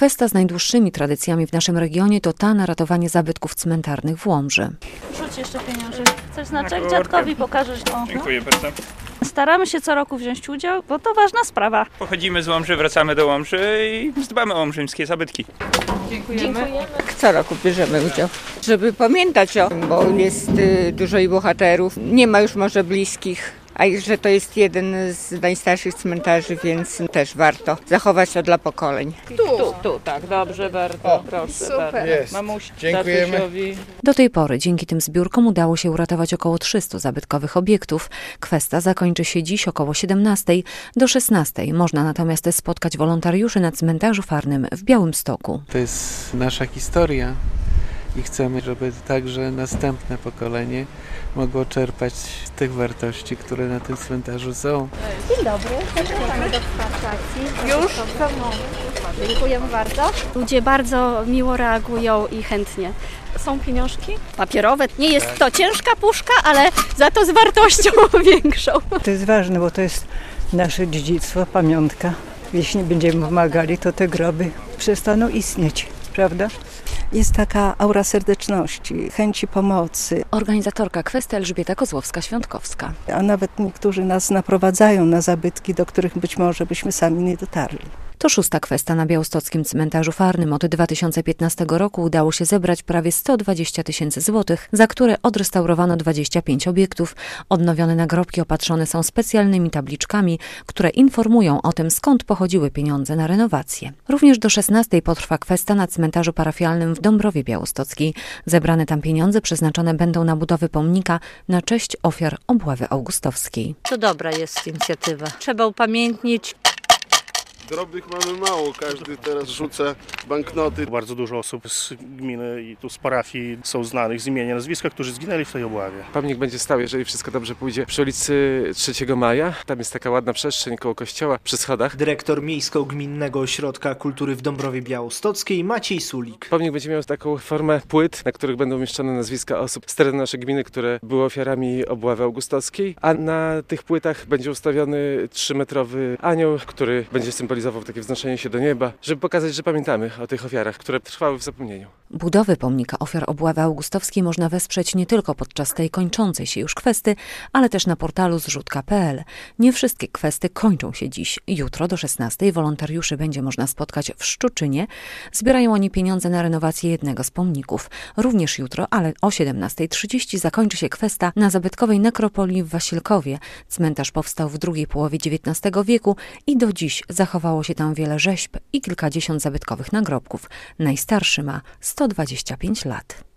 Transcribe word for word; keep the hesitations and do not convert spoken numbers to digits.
Kwesta z najdłuższymi tradycjami w naszym regionie to ta na ratowanie zabytków cmentarnych w Łomży. Rzuć jeszcze pieniążek. Chcesz znaczek? Dziadkowi pokażesz. O. Dziękuję bardzo. Staramy się co roku wziąć udział, bo to ważna sprawa. Pochodzimy z Łomży, wracamy do Łomży i dbamy o łomżyńskie zabytki. Dziękujemy. Dziękujemy. Co roku bierzemy udział, żeby pamiętać o tym, bo jest y, dużo i bohaterów. Nie ma już może bliskich. A i że to jest jeden z najstarszych cmentarzy, więc też warto zachować to dla pokoleń. Tu, tu, tu tak, dobrze, bardzo, o, proszę. Super. Bardzo. Jest. Mamuś, dziękujemy. Tatusiowi. Do tej pory dzięki tym zbiórkom udało się uratować około trzystu zabytkowych obiektów. Kwesta zakończy się dziś około siedemnastej. Do szesnastej można natomiast spotkać wolontariuszy na cmentarzu farnym w Białymstoku. To jest nasza historia i chcemy, żeby także następne pokolenie mogło czerpać z tych wartości, które na tym cmentarzu są. Dzień dobry, zapraszamy do wsparcia akcji. Już? Dziękujemy bardzo. Ludzie bardzo miło reagują i chętnie. Są pieniążki? Papierowe. Nie jest to ciężka puszka, ale za to z wartością większą. To jest ważne, bo to jest nasze dziedzictwo, pamiątka. Jeśli nie będziemy pomagali, to te groby przestaną istnieć, prawda? Jest taka aura serdeczności, chęci pomocy. Organizatorka Kwesty Elżbieta Kozłowska-Świątkowska. A nawet niektórzy nas naprowadzają na zabytki, do których być może byśmy sami nie dotarli. To szósta kwesta na białostockim cmentarzu farnym. Od dwa tysiące piętnastego roku udało się zebrać prawie sto dwadzieścia tysięcy złotych, za które odrestaurowano dwadzieścia pięć obiektów. Odnowione nagrobki opatrzone są specjalnymi tabliczkami, które informują o tym, skąd pochodziły pieniądze na renowację. Również do szesnastej potrwa kwesta na cmentarzu parafialnym w Dąbrowie Białostockiej. Zebrane tam pieniądze przeznaczone będą na budowę pomnika na cześć ofiar obławy augustowskiej. To dobra jest inicjatywa. Trzeba upamiętnić. Drobnych mamy mało, każdy teraz rzuca banknoty. Bardzo dużo osób z gminy i tu z parafii są znanych z imienia, nazwiska, którzy zginęli w tej obławie. Pomnik będzie stał, jeżeli wszystko dobrze pójdzie, przy ulicy trzeciego maja. Tam jest taka ładna przestrzeń koło kościoła, przy schodach. Dyrektor Miejsko-Gminnego Ośrodka Kultury w Dąbrowie Białostockiej Maciej Sulik. Pomnik będzie miał taką formę płyt, na których będą umieszczone nazwiska osób z terenu naszej gminy, które były ofiarami obławy augustowskiej, a na tych płytach będzie ustawiony trzymetrowy anioł, który będzie symbolizował takie wznoszenie się do nieba, żeby pokazać, że pamiętamy o tych ofiarach, które trwały w zapomnieniu. Budowę pomnika ofiar obławy augustowskiej można wesprzeć nie tylko podczas tej kończącej się już kwesty, ale też na portalu zrzutka kropka p l. Nie wszystkie kwesty kończą się dziś. Jutro do szesnastej wolontariuszy będzie można spotkać w Szczuczynie. Zbierają oni pieniądze na renowację jednego z pomników. Również jutro, ale o siedemnastej trzydzieści zakończy się kwesta na zabytkowej nekropolii w Wasilkowie. Cmentarz powstał w drugiej połowie dziewiętnastego wieku i do dziś zachowało się tam wiele rzeźb i kilkadziesiąt zabytkowych nagrobków. Najstarszy ma sto dwadzieścia pięć lat.